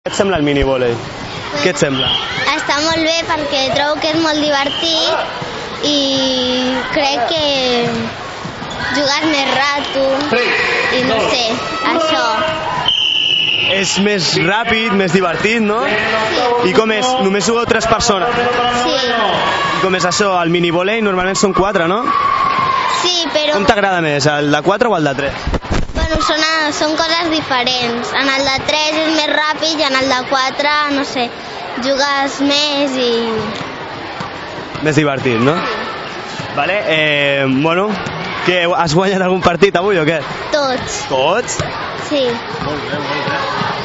Què et sembla el minivòlei? Què et sembla? Està molt bé perquè trobo que és molt divertit i crec que jugues més rato i no sé, això. És més ràpid, més divertit, no? I com és? Només jugueu 3 persones? Sí, I com és això? El minivòlei normalment són 4, no? sí, però Com t'agrada més, el de 4 o el de 3? bueno, són coses diferents. En el de 3 és més ràpid i en el de 4, no sé, jugues més i... Més divertit, no? Vale, bueno, que has guanyat algun partit avui o què? Tots, Tots? sí. Molt bé, molt bé.